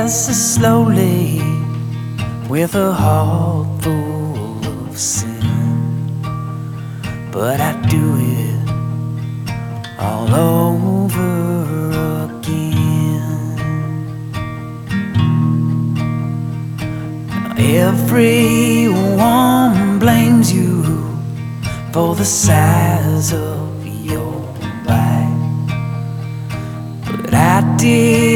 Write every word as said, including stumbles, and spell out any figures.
passes slowly with a heart full of sin, but I do it all over again. Everyone blames you for the size of your back, but I did